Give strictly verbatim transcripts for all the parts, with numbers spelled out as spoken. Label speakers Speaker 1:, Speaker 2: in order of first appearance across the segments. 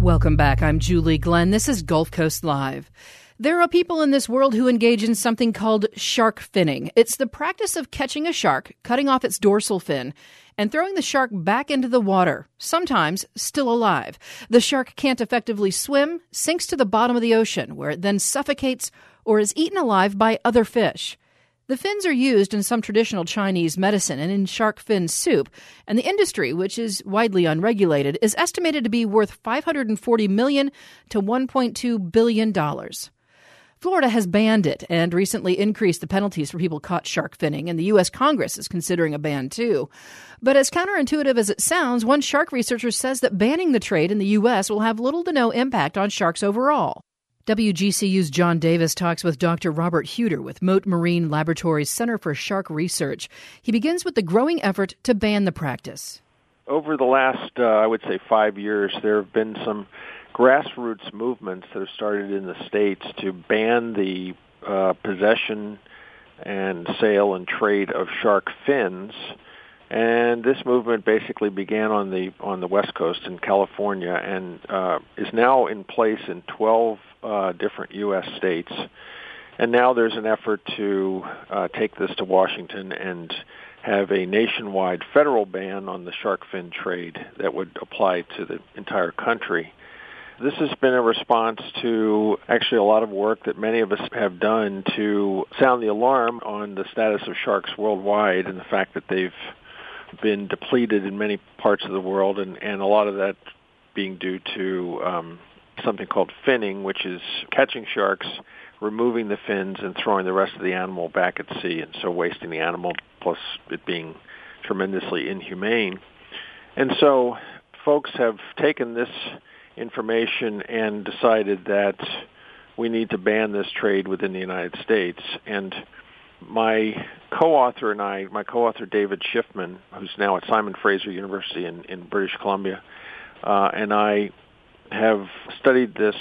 Speaker 1: Welcome back. I'm Julie Glenn. This is Gulf Coast Live. There are people in this world who engage in something called shark finning. It's the practice of catching a shark, cutting off its dorsal fin, and throwing the shark back into the water, sometimes still alive. The shark can't effectively swim, sinks to the bottom of the ocean, where it then suffocates or is eaten alive by other fish. The fins are used in some traditional Chinese medicine and in shark fin soup, and the industry, which is widely unregulated, is estimated to be worth five hundred forty million dollars to one point two billion dollars. Florida has banned it and recently increased the penalties for people caught shark finning, and the U S Congress is considering a ban too. But as counterintuitive as it sounds, one shark researcher says that banning the trade in the U S will have little to no impact on sharks overall. W G C U's John Davis talks with Doctor Robert Huter with Mote Marine Laboratories Center for Shark Research. He begins with the growing effort to ban the practice.
Speaker 2: Over the last, uh, I would say, five years, there have been some grassroots movements that have started in the states to ban the uh, possession and sale and trade of shark fins. And this movement basically began on the on the West Coast in California and uh, is now in place in twelve uh, different U S states. And now there's an effort to uh, take this to Washington and have a nationwide federal ban on the shark fin trade that would apply to the entire country. This has been a response to actually a lot of work that many of us have done to sound the alarm on the status of sharks worldwide and the fact that they've been depleted in many parts of the world, and, and a lot of that being due to um, something called finning, which is catching sharks, removing the fins, and throwing the rest of the animal back at sea, and so wasting the animal, plus it being tremendously inhumane. And so folks have taken this information and decided that we need to ban this trade within the United States. And my co-author and I, my co-author David Schiffman, who's now at Simon Fraser University in, in British Columbia, uh, and I have studied this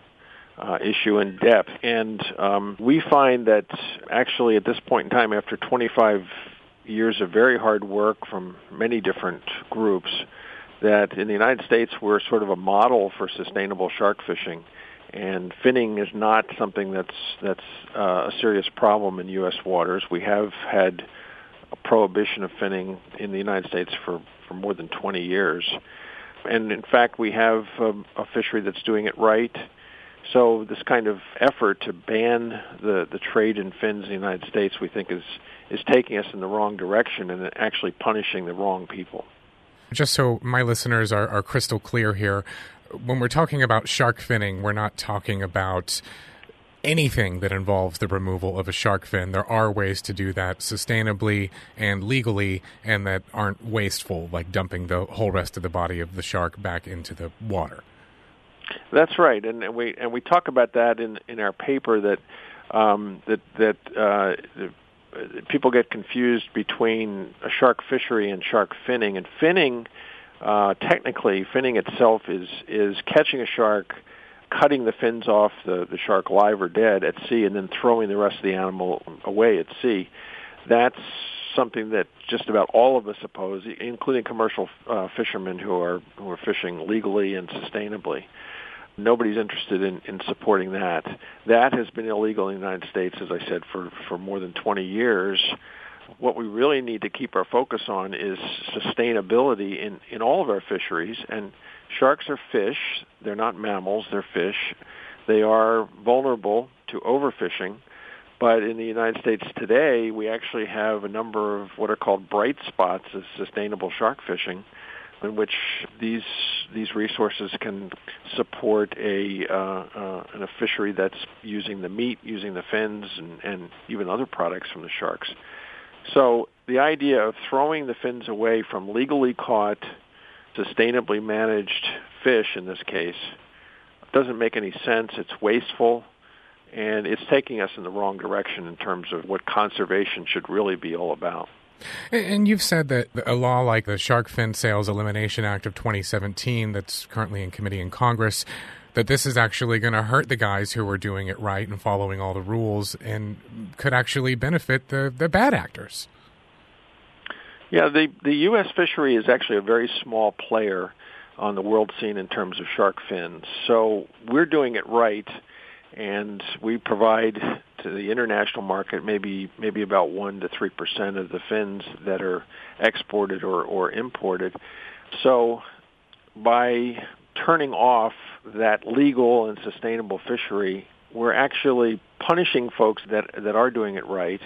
Speaker 2: uh, issue in depth. And um, we find that actually at this point in time, after twenty-five years of very hard work from many different groups, that in the United States we're sort of a model for sustainable shark fishing. And finning is not something that's that's uh, a serious problem in U S waters. We have had a prohibition of finning in the United States for, for more than twenty years. And in fact, we have um, a fishery that's doing it right. So this kind of effort to ban the, the trade in fins in the United States, we think, is, is taking us in the wrong direction and actually punishing the wrong people.
Speaker 3: Just so my listeners are, are crystal clear here, when we're talking about shark finning, we're not talking about anything that involves the removal of a shark fin. There are ways to do that sustainably and legally and that aren't wasteful, like dumping the whole rest of the body of the shark back into the water.
Speaker 2: That's right, and we and we talk about that in, in our paper that um, that that uh, people get confused between a shark fishery and shark finning. And finning, uh, technically, finning itself is is catching a shark, cutting the fins off the, the shark live or dead at sea, and then throwing the rest of the animal away at sea. That's something that just about all of us oppose, including commercial uh, fishermen who are who are fishing legally and sustainably. Nobody's interested in, in supporting that. That has been illegal in the United States, as I said, for, for more than twenty years. What we really need to keep our focus on is sustainability in, in all of our fisheries. And sharks are fish. They're not mammals. They're fish. They are vulnerable to overfishing. But in the United States today, we actually have a number of what are called bright spots of sustainable shark fishing, in which these these resources can support a, uh, uh, a fishery that's using the meat, using the fins, and, and even other products from the sharks. So the idea of throwing the fins away from legally caught, sustainably managed fish, in this case, doesn't make any sense. It's wasteful, and it's taking us in the wrong direction in terms of what conservation should really be all about.
Speaker 3: And you've said that a law like the Shark Fin Sales Elimination Act of twenty seventeen that's currently in committee in Congress, that this is actually going to hurt the guys who are doing it right and following all the rules and could actually benefit the, the bad actors.
Speaker 2: Yeah, the, the U S fishery is actually a very small player. on the world scene in terms of shark fins. So we're doing it right, and we provide to the international market maybe maybe about one to three percent of the fins that are exported or, or imported. So by turning off that legal and sustainable fishery, we're actually punishing folks that that are doing it right,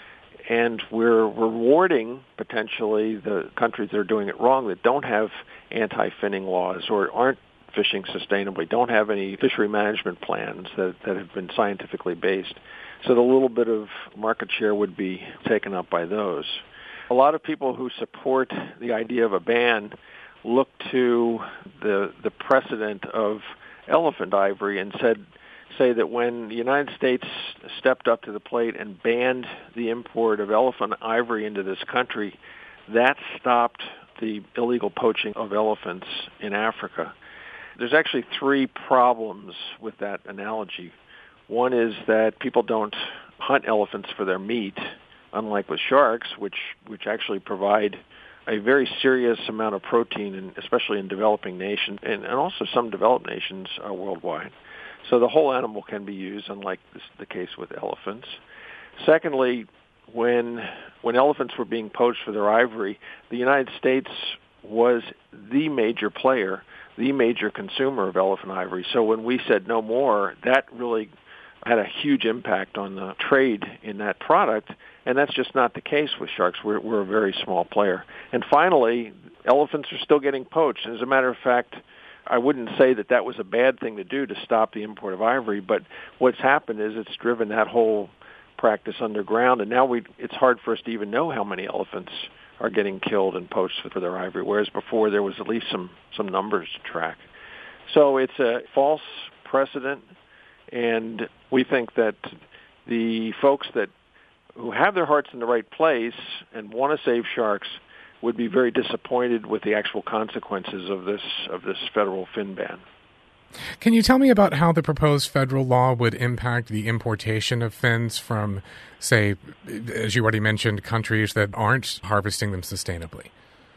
Speaker 2: and we're rewarding potentially the countries that are doing it wrong, that don't have anti-finning laws or aren't fishing sustainably, don't have any fishery management plans that, that have been scientifically based. So the little bit of market share would be taken up by those. A lot of people who support the idea of a ban look to the the precedent of elephant ivory and said say that when the United States stepped up to the plate and banned the import of elephant ivory into this country, that stopped the illegal poaching of elephants in Africa. There's actually three problems with that analogy. One is that people don't hunt elephants for their meat, unlike with sharks, which which actually provide a very serious amount of protein, in, especially in developing nations, and, and also some developed nations uh, worldwide. So the whole animal can be used, unlike this, the case with elephants. Secondly, when when elephants were being poached for their ivory, the United States was the major player, the major consumer of elephant ivory. So when we said no more, that really had a huge impact on the trade in that product, and that's just not the case with sharks. We're, we're a very small player. And finally, elephants are still getting poached. And as a matter of fact, I wouldn't say that that was a bad thing to do to stop the import of ivory, but what's happened is it's driven that whole practice underground, and now we it's hard for us to even know how many elephants are getting killed and poached for their ivory, whereas before there was at least some, some numbers to track. So it's a false precedent, and we think that the folks that who have their hearts in the right place and want to save sharks would be very disappointed with the actual consequences of this of this federal fin ban.
Speaker 3: Can you tell me about how the proposed federal law would impact the importation of fins from, say, as you already mentioned, countries that aren't harvesting them sustainably?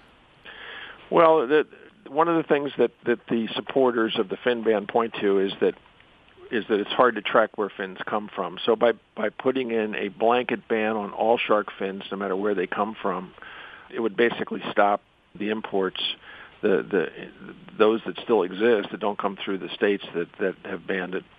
Speaker 2: Well, the, one of the things that, that the supporters of the fin ban point to is that is that it's hard to track where fins come from. So by, by putting in a blanket ban on all shark fins, no matter where they come from, it would basically stop the imports, the the those that still exist that don't come through the states that, that have banned it.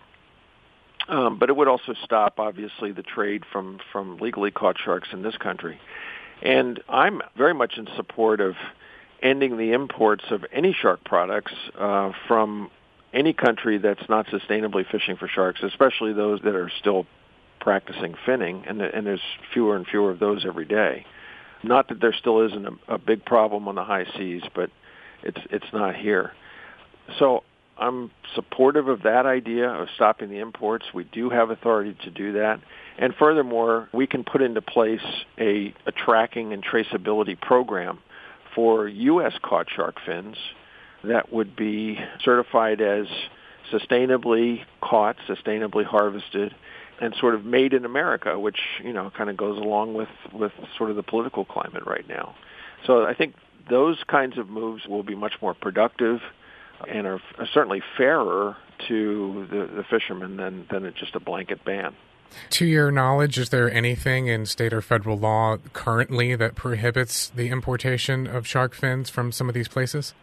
Speaker 2: Um, but it would also stop, obviously, the trade from, from legally caught sharks in this country. And I'm very much in support of ending the imports of any shark products uh, from any country that's not sustainably fishing for sharks, especially those that are still practicing finning, and, and there's fewer and fewer of those every day. Not that there still isn't a, a big problem on the high seas, but it's it's not here. So I'm supportive of that idea of stopping the imports. We do have authority to do that. And furthermore, we can put into place a, a tracking and traceability program for U S caught shark fins that would be certified as sustainably caught, sustainably harvested, and sort of made in America, which, you know, kind of goes along with, with sort of the political climate right now. So I think those kinds of moves will be much more productive and are, are certainly fairer to the, the fishermen than, than just a blanket ban.
Speaker 3: To your knowledge, is there anything in state or federal law currently that prohibits the importation of shark fins from some of these places?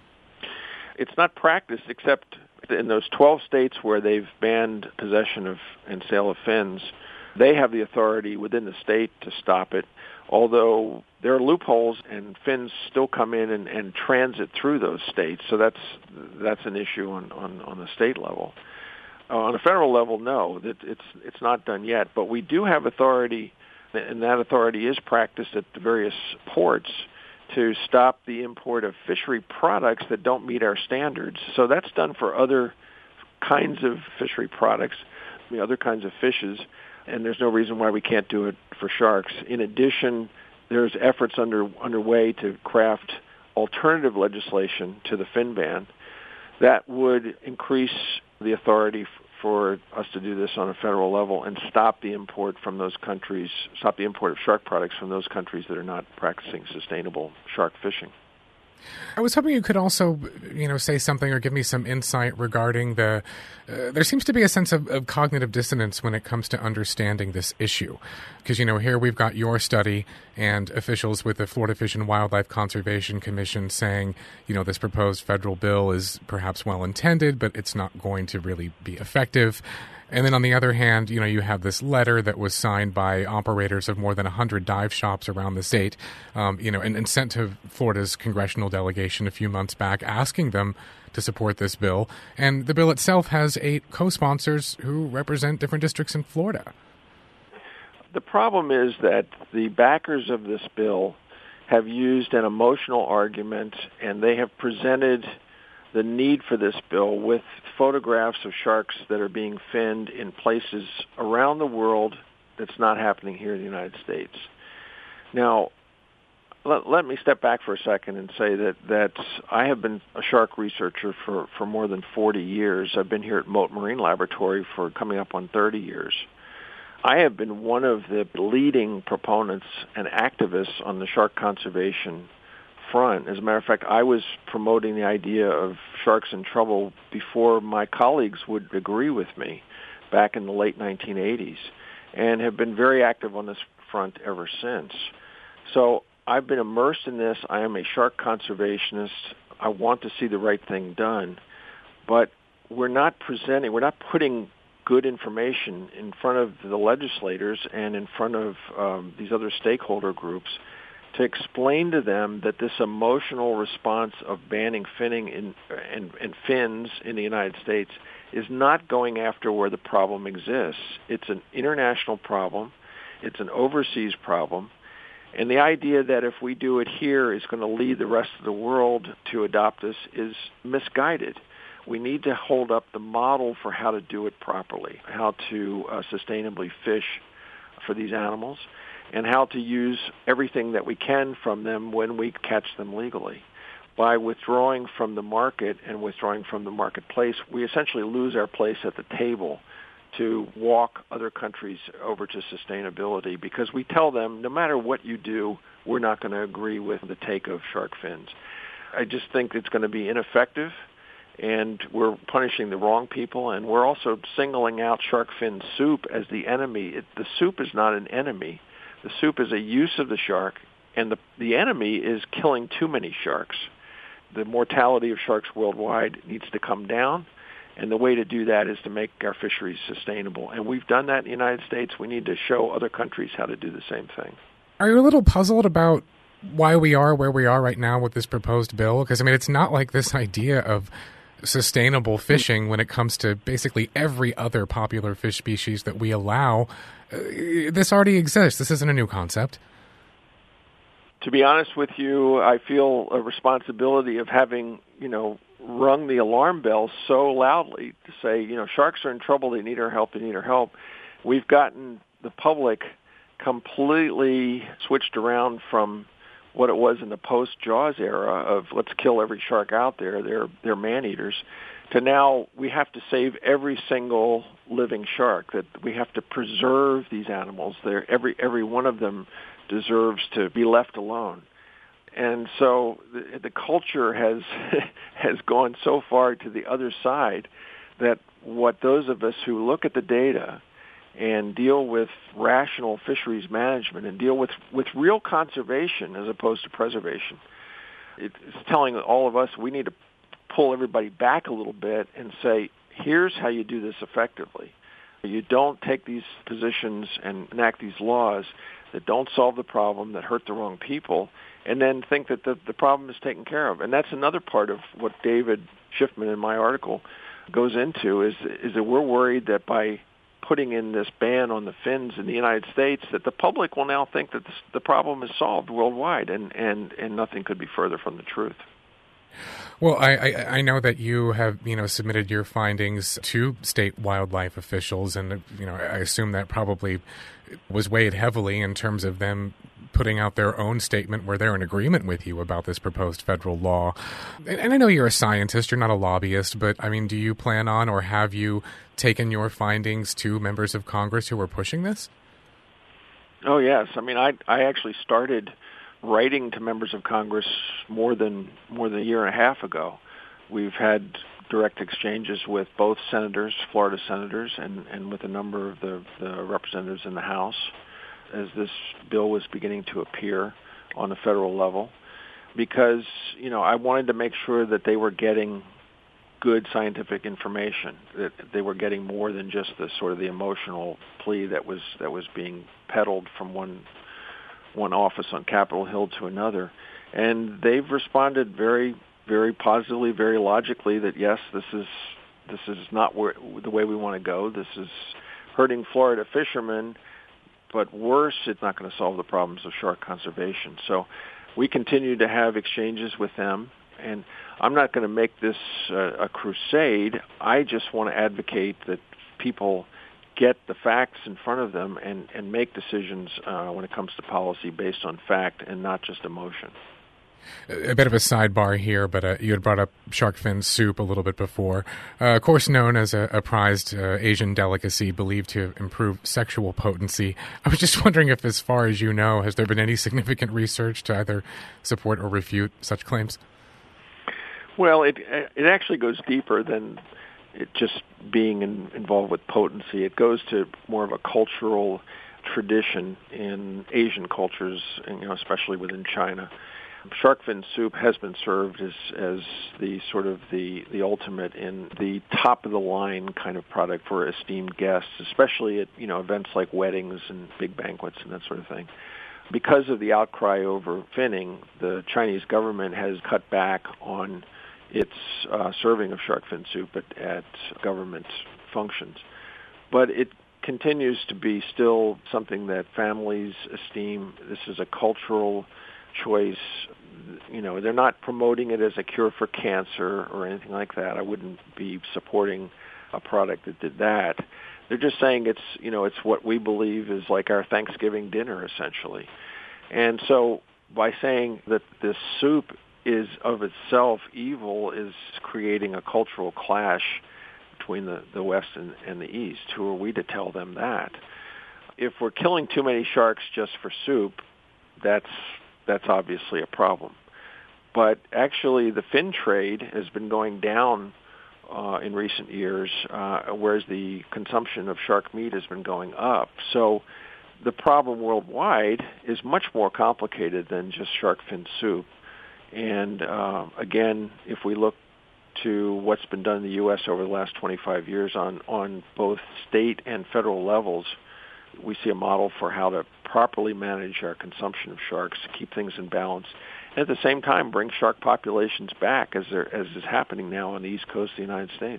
Speaker 2: It's not practiced except in those twelve states where they've banned possession of and sale of fins. They have the authority within the state to stop it, although there are loopholes and fins still come in and, and transit through those states. So that's that's an issue on, on, on the state level. Uh, on a federal level, no, that it's it's not done yet. But we do have authority, and that authority is practiced at the various ports to stop the import of fishery products that don't meet our standards. So that's done for other kinds of fishery products, I mean, other kinds of fishes, and there's no reason why we can't do it for sharks. In addition, there's efforts under underway to craft alternative legislation to the fin ban that would increase the authority f- for us to do this on a federal level and stop the import from those countries, stop the import of shark products from those countries that are not practicing sustainable shark fishing.
Speaker 3: I was hoping you could also, you know, say something or give me some insight regarding the, uh, there seems to be a sense of, of cognitive dissonance when it comes to understanding this issue. Because, you know, here we've got your study and officials with the Florida Fish and Wildlife Conservation Commission saying, you know, this proposed federal bill is perhaps well-intended, but it's not going to really be effective. And then on the other hand, you know, you have this letter that was signed by operators of more than one hundred dive shops around the state, um, you know, and, and sent to Florida's congressional delegation a few months back asking them to support this bill. And the bill itself has eight co-sponsors who represent different districts in Florida.
Speaker 2: The problem is that the backers of this bill have used an emotional argument, and they have presented the need for this bill with photographs of sharks that are being finned in places around the world that's not happening here in the United States. Now, let, let me step back for a second and say that, that I have been a shark researcher for, for more than forty years. I've been here at Mote Marine Laboratory for coming up on thirty years. I have been one of the leading proponents and activists on the shark conservation front. As a matter of fact, I was promoting the idea of sharks in trouble before my colleagues would agree with me back in the late nineteen eighties, and have been very active on this front ever since. So I've been immersed in this. I am a shark conservationist. I want to see the right thing done, but we're not presenting, we're not putting good information in front of the legislators and in front of um, these other stakeholder groups to explain to them that this emotional response of banning finning in, and, and fins in the United States is not going after where the problem exists. It's an international problem. It's an overseas problem. And the idea that if we do it here is going to lead the rest of the world to adopt this is misguided. We need to hold up the model for how to do it properly, how to uh, sustainably fish for these animals, and how to use everything that we can from them when we catch them legally. By withdrawing from the market and withdrawing from the marketplace, we essentially lose our place at the table to walk other countries over to sustainability, because we tell them, no matter what you do, we're not going to agree with the take of shark fins. I just think it's going to be ineffective, and we're punishing the wrong people, and we're also singling out shark fin soup as the enemy. It, the soup is not an enemy. The soup is a use of the shark, and the, the enemy is killing too many sharks. The mortality of sharks worldwide needs to come down, and the way to do that is to make our fisheries sustainable. And we've done that in the United States. We need to show other countries how to do the same thing.
Speaker 3: Are you a little puzzled about why we are where we are right now with this proposed bill? Because, I mean, it's not like this idea of sustainable fishing when it comes to basically every other popular fish species that we allow. Uh, this already exists. This isn't a new concept.
Speaker 2: To be honest with you, I feel a responsibility of having, you know, rung the alarm bell so loudly to say, you know, sharks are in trouble, they need our help, they need our help. We've gotten the public completely switched around from what it was in the post-Jaws era of let's kill every shark out there, they're, they're man-eaters, to now we have to save every single living shark, that we have to preserve these animals. They're, every, every one of them deserves to be left alone. And so the, the culture has has gone so far to the other side that what those of us who look at the data and deal with rational fisheries management and deal with, with real conservation as opposed to preservation, it's telling all of us we need to pull everybody back a little bit and say, here's how you do this effectively. You don't take these positions and enact these laws that don't solve the problem, that hurt the wrong people, and then think that the, the problem is taken care of. And that's another part of what David Schiffman in my article goes into, is, is that we're worried that by putting in this ban on the fins in the United States, that the public will now think that this, the problem is solved worldwide, and, and, and nothing could be further from the truth.
Speaker 3: Well, I, I, I know that you have, you know, submitted your findings to state wildlife officials, and, you know, I assume that probably was weighed heavily in terms of them putting out their own statement where they're in agreement with you about this proposed federal law. And, and I know you're a scientist, you're not a lobbyist, but, I mean, do you plan on, or have you taken your findings to members of Congress who are pushing this?
Speaker 2: Oh, yes. I mean, I, I actually started writing to members of Congress more than more than a year and a half ago. We've had direct exchanges with both senators, Florida senators, and, and with a number of the, the representatives in the House as this bill was beginning to appear on the federal level, because, you know, I wanted to make sure that they were getting good scientific information, that they were getting more than just the sort of the emotional plea that was that was being peddled from one one office on Capitol Hill to another. And they've responded very very positively, very logically that yes, this is this is not where, the way we want to go. This is hurting Florida fishermen, but worse, it's not going to solve the problems of shark conservation. So we continue to have exchanges with them, and I'm not going to make this uh, a crusade. I just want to advocate that people get the facts in front of them and, and make decisions uh, when it comes to policy based on fact and not just emotion.
Speaker 3: A bit of a sidebar here, but uh, you had brought up shark fin soup a little bit before. Uh, of course, known as a, a prized uh, Asian delicacy believed to improve sexual potency. I was just wondering if, as far as you know, has there been any significant research to either support or refute such claims?
Speaker 2: Well, it it actually goes deeper than it just being in, involved with potency. It goes to more of a cultural tradition in Asian cultures, and, you know, especially within China. Shark fin soup has been served as as the sort of the, the ultimate in the top of the line kind of product for esteemed guests, especially at, you know, events like weddings and big banquets and that sort of thing. Because of the outcry over finning, the Chinese government has cut back on its uh, serving of shark fin soup at, at government functions. But it continues to be still something that families esteem. This is a cultural choice. You know, they're not promoting it as a cure for cancer or anything like that. I wouldn't be supporting a product that did that. They're just saying it's, you know, it's what we believe is like our Thanksgiving dinner, essentially. And so by saying that this soup is of itself evil is creating a cultural clash between the, the West and, and the East. Who are we to tell them that? If we're killing too many sharks just for soup, that's that's obviously a problem. But actually the fin trade has been going down uh, in recent years, uh, whereas the consumption of shark meat has been going up. So the problem worldwide is much more complicated than just shark fin soup. And uh, again, if we look to what's been done in the U S over the last twenty-five years on, on both state and federal levels, we see a model for how to properly manage our consumption of sharks to keep things in balance, and at the same time bring shark populations back as there, as is happening now on the East Coast of the United States.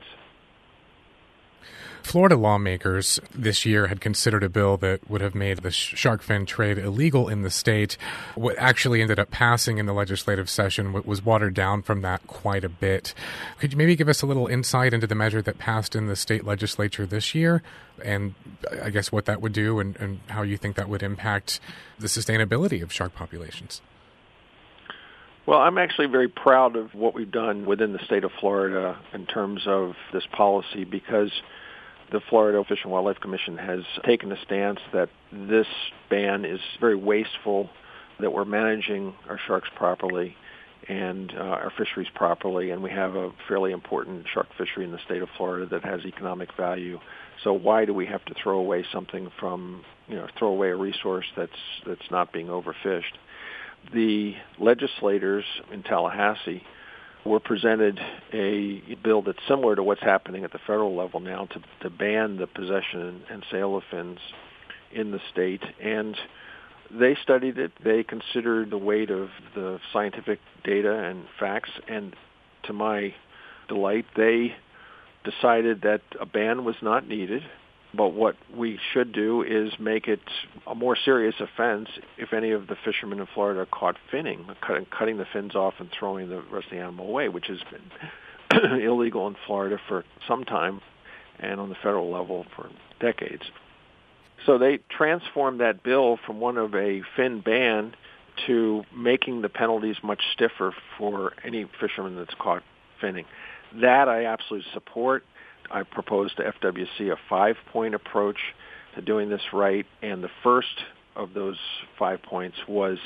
Speaker 3: Florida lawmakers this year had considered a bill that would have made the shark fin trade illegal in the state. What actually ended up passing in the legislative session was watered down from that quite a bit. Could you maybe give us a little insight into the measure that passed in the state legislature this year, and I guess what that would do and, and how you think that would impact the sustainability of shark populations?
Speaker 2: Well, I'm actually very proud of what we've done within the state of Florida in terms of this policy, because the Florida Fish and Wildlife Commission has taken a stance that this ban is very wasteful, that we're managing our sharks properly and uh, our fisheries properly, and we have a fairly important shark fishery in the state of Florida that has economic value. So why do we have to throw away something from, you know, throw away a resource that's that's not being overfished? The legislators in Tallahassee were presented a bill that's similar to what's happening at the federal level now to, to ban the possession and, and sale of fins in the state. And they studied it. They considered the weight of the scientific data and facts. And to my delight, they decided that a ban was not needed. But what we should do is make it a more serious offense if any of the fishermen in Florida are caught finning, cutting, cutting the fins off and throwing the rest of the animal away, which has been illegal in Florida for some time and on the federal level for decades. So they transformed that bill from one of a fin ban to making the penalties much stiffer for any fisherman that's caught finning. That I absolutely support. I proposed to F W C a five-point approach to doing this right, and the first of those five points was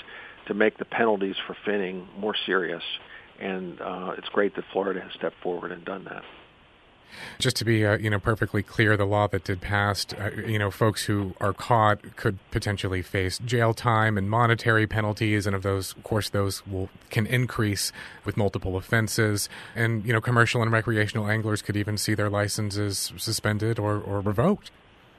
Speaker 2: to make the penalties for finning more serious. And uh, it's great that Florida has stepped forward and done that.
Speaker 3: Just to be, uh, you know, perfectly clear, the law that did pass, uh, you know, folks who are caught could potentially face jail time and monetary penalties, and of those, of course, those will can increase with multiple offenses. And you know, commercial and recreational anglers could even see their licenses suspended or, or revoked.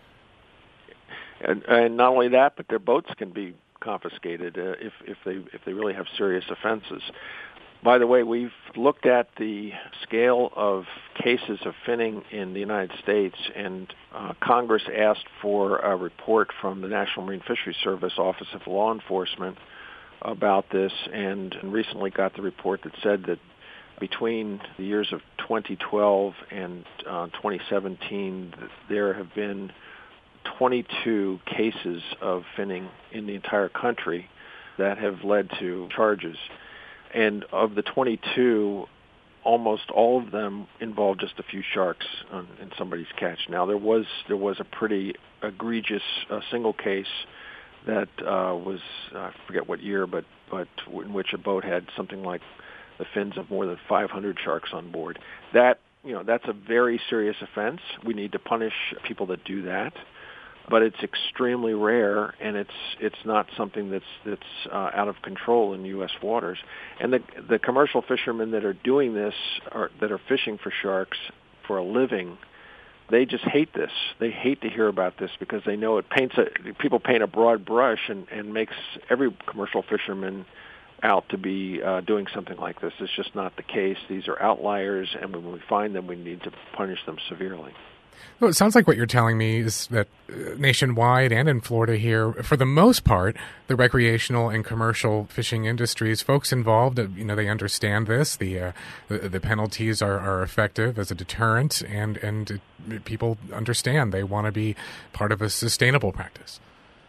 Speaker 2: And, and not only that, but their boats can be confiscated uh, if if they if they really have serious offenses. By the way, we've looked at the scale of cases of finning in the United States, and uh, Congress asked for a report from the National Marine Fisheries Service Office of Law Enforcement about this, and, and recently got the report that said that between the years of twenty twelve and uh, twenty seventeen, there have been twenty-two cases of finning in the entire country that have led to charges. And of the twenty-two, almost all of them involved just a few sharks on, in somebody's catch. Now, there was there was a pretty egregious uh, single case that uh, was, I forget what year, but, but in which a boat had something like the fins of more than five hundred sharks on board. That, you know, that's a very serious offense. We need to punish people that do that. But it's extremely rare, and it's it's not something that's that's uh, out of control in U S waters. And the the commercial fishermen that are doing this, are, that are fishing for sharks for a living, they just hate this. They hate to hear about this because they know it paints a people paint a broad brush and, and makes every commercial fisherman out to be uh, doing something like this. It's just not the case. These are outliers, and when we find them, we need to punish them severely.
Speaker 3: Well, it sounds like what you're telling me is that uh, nationwide and in Florida here, for the most part, the recreational and commercial fishing industries, folks involved, uh, you know, they understand this. The uh, the, the penalties are, are effective as a deterrent, and and it, people understand they want to be part of a sustainable practice.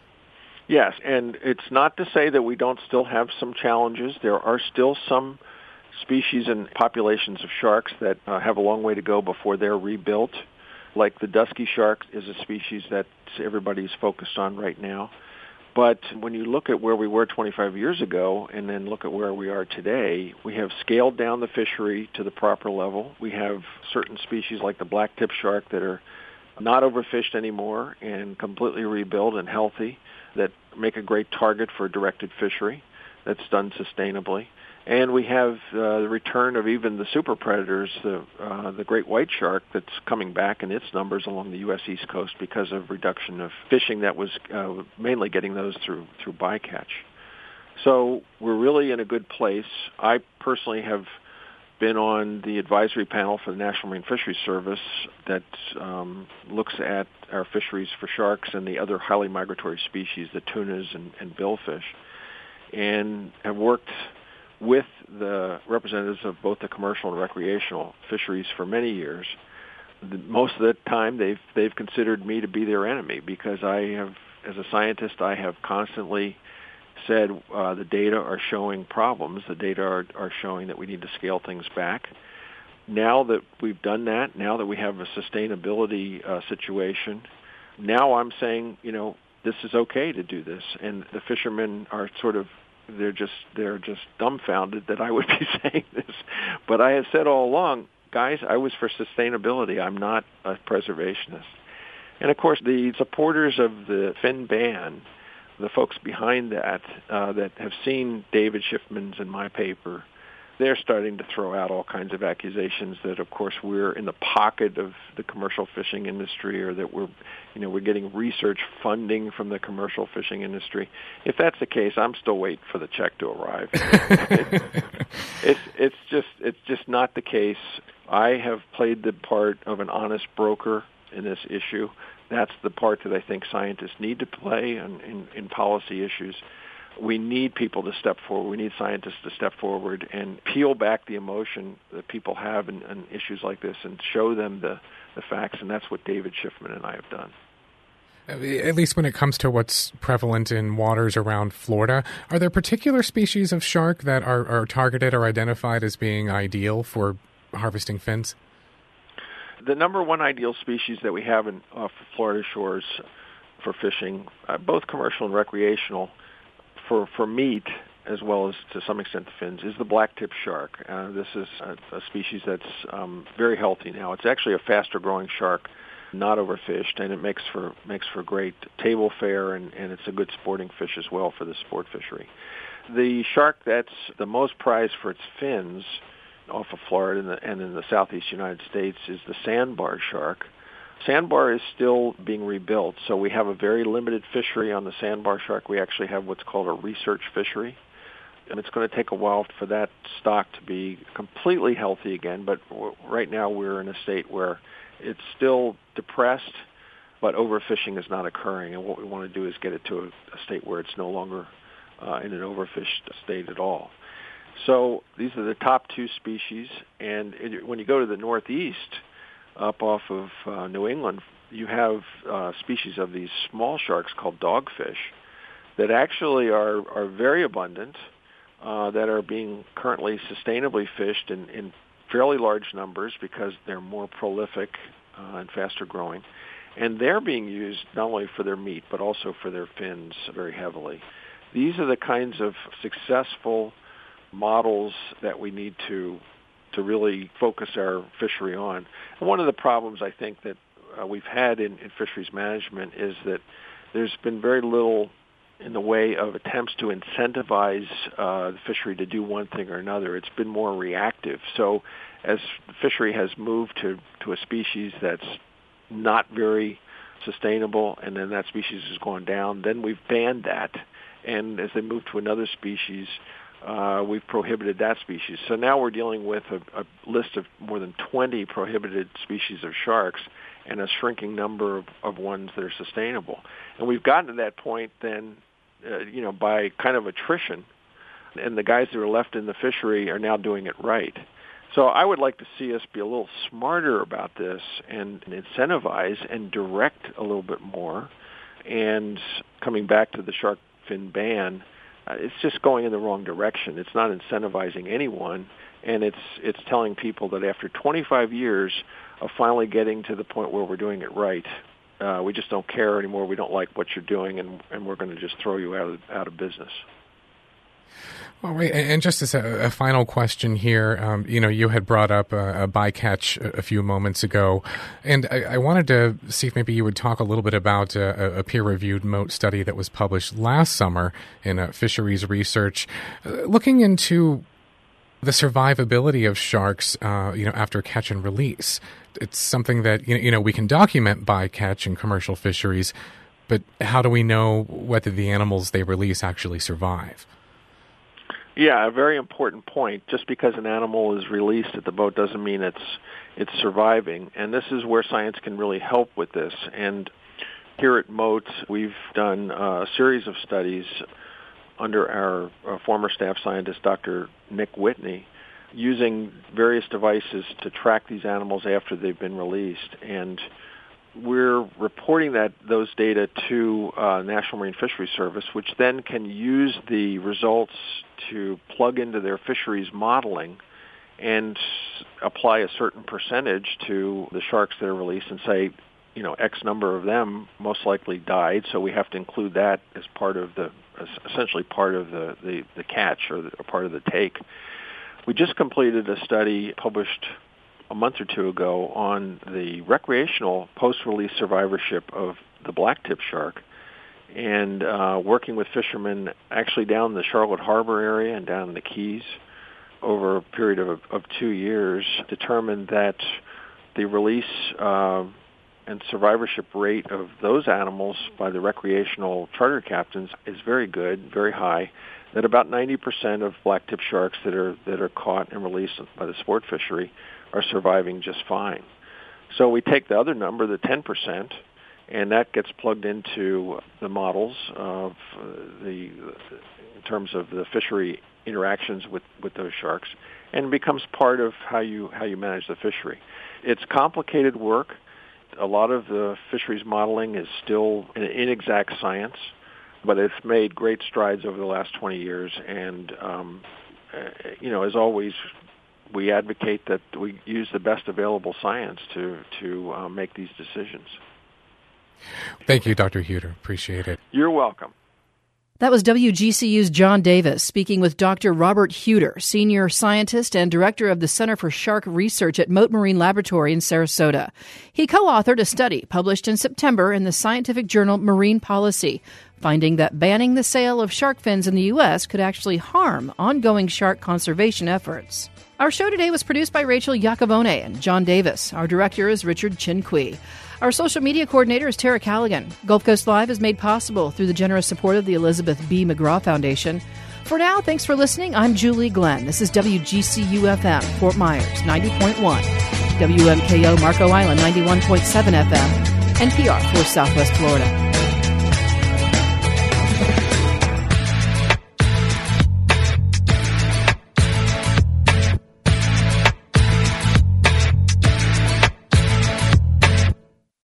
Speaker 2: Yes, and it's not to say that we don't still have some challenges. There are still some species and populations of sharks that uh, have a long way to go before they're rebuilt. Like the dusky shark is a species that everybody's focused on right now. But when you look at where we were twenty-five years ago and then look at where we are today, we have scaled down the fishery to the proper level. We have certain species like the blacktip shark that are not overfished anymore and completely rebuilt and healthy, that make a great target for directed fishery that's done sustainably. And we have uh, the return of even the super predators, the uh, the great white shark that's coming back in its numbers along the U S East Coast because of reduction of fishing that was uh, mainly getting those through through bycatch. So we're really in a good place. I personally have been on the advisory panel for the National Marine Fisheries Service that um, looks at our fisheries for sharks and the other highly migratory species, the tunas and, and billfish, and have worked with the representatives of both the commercial and recreational fisheries for many years. Most of the time, they've they've considered me to be their enemy because I have, as a scientist, I have constantly said uh, the data are showing problems. The data are, are showing that we need to scale things back. Now that we've done that, now that we have a sustainability uh, situation, now I'm saying, you know, this is okay to do this, and the fishermen are sort of They're just they're just dumbfounded that I would be saying this. But I have said all along, guys, I was for sustainability. I'm not a preservationist. And, of course, the supporters of the fin ban, the folks behind that, uh, that have seen David Schiffman's in my paper, they're starting to throw out all kinds of accusations that, of course, we're in the pocket of the commercial fishing industry, or that we're, you know, we're getting research funding from the commercial fishing industry. If that's the case, I'm still waiting for the check to arrive. it's, it's it's just it's just not the case. I have played the part of an honest broker in this issue. That's the part that I think scientists need to play in, in, in policy issues. We need people to step forward. We need scientists to step forward and peel back the emotion that people have in, in issues like this and show them the, the facts, and that's what David Schiffman and I have done.
Speaker 3: At least when it comes to what's prevalent in waters around Florida, are there particular species of shark that are, are targeted or identified as being ideal for harvesting fins?
Speaker 2: The number one ideal species that we have in off Florida shores for fishing, uh, both commercial and recreational, For, for meat as well as to some extent the fins, is the black-tip shark. Uh, this is a, a species that's um, very healthy now. It's actually a faster-growing shark, not overfished, and it makes for makes for great table fare, and, and it's a good sporting fish as well for the sport fishery. The shark that's the most prized for its fins off of Florida and, the, and in the southeast United States is the sandbar shark. Sandbar is still being rebuilt, so we have a very limited fishery on the sandbar shark. We actually have what's called a research fishery, and it's going to take a while for that stock to be completely healthy again, but w- right now we're in a state where it's still depressed, but overfishing is not occurring, and what we want to do is get it to a, a state where it's no longer uh, in an overfished state at all. So these are the top two species, and it, when you go to the northeast, up off of uh, New England, you have uh, species of these small sharks called dogfish that actually are, are very abundant, uh, that are being currently sustainably fished in, in fairly large numbers because they're more prolific uh, and faster growing. And they're being used not only for their meat, but also for their fins very heavily. These are the kinds of successful models that we need to to really focus our fishery on. And one of the problems I think that uh, we've had in, in fisheries management is that there's been very little in the way of attempts to incentivize uh, the fishery to do one thing or another. It's been more reactive. So as the fishery has moved to, to a species that's not very sustainable, and then that species has gone down, then we've banned that. And as they move to another species, Uh, we've prohibited that species. So now we're dealing with a, a list of more than twenty prohibited species of sharks and a shrinking number of, of ones that are sustainable. And we've gotten to that point then, uh, you know, by kind of attrition, and the guys that are left in the fishery are now doing it right. So I would like to see us be a little smarter about this and, and incentivize and direct a little bit more. And coming back to the shark fin ban, Uh, it's just going in the wrong direction. It's not incentivizing anyone, and it's it's telling people that after twenty-five years of finally getting to the point where we're doing it right, uh, we just don't care anymore. We don't like what you're doing, and, and we're going to just throw you out of, out of business.
Speaker 3: Well, wait, and just as a, a final question here, um, you know, you had brought up a, a bycatch a, a few moments ago, and I, I wanted to see if maybe you would talk a little bit about a, a peer-reviewed moat study that was published last summer in uh, Fisheries Research, uh, looking into the survivability of sharks, uh, you know, after catch and release. It's something that, you know, you know, we can document bycatch in commercial fisheries, but how do we know whether the animals they release actually survive?
Speaker 2: Yeah, a very important point. Just because an animal is released at the boat doesn't mean it's it's surviving. And this is where science can really help with this. And here at Moat, we've done a series of studies under our, our former staff scientist, Doctor Nick Whitney, using various devices to track these animals after they've been released. And we're reporting that those data to uh, National Marine Fisheries Service, which then can use the results to plug into their fisheries modeling and apply a certain percentage to the sharks that are released and say, you know, X number of them most likely died, so we have to include that as part of the, essentially part of the, the, the catch or, the, or part of the take. We just completed a study published a month or two ago on the recreational post-release survivorship of the blacktip shark, and uh, working with fishermen actually down the Charlotte Harbor area and down in the Keys over a period of, of two years, determined that the release uh, and survivorship rate of those animals by the recreational charter captains is very good, very high, that about ninety percent of blacktip sharks that are that are caught and released by the sport fishery are surviving just fine. So we take the other number, the ten percent, and that gets plugged into the models of the, in terms of the fishery interactions with, with those sharks, and it becomes part of how you how you manage the fishery. It's complicated work. A lot of the fisheries modeling is still an inexact science, but it's made great strides over the last twenty years. And um, you know, as always, we advocate that we use the best available science to to uh, make these decisions.
Speaker 3: Thank you, Doctor Hueter. Appreciate it.
Speaker 2: You're welcome.
Speaker 1: That was W G C U's John Davis speaking with Doctor Robert Huter, Senior Scientist and Director of the Center for Shark Research at Mote Marine Laboratory in Sarasota. He co-authored a study published in September in the scientific journal Marine Policy, finding that banning the sale of shark fins in the U S could actually harm ongoing shark conservation efforts. Our show today was produced by Rachel Iacovone and John Davis. Our director is Richard Chinqui. Our social media coordinator is Tara Callaghan. Gulf Coast Live is made possible through the generous support of the Elizabeth B. McGraw Foundation. For now, thanks for listening. I'm Julie Glenn. This is W G C U F M, Fort Myers, ninety point one, W M K O Marco Island, ninety-one point seven F M, N P R for Southwest Florida.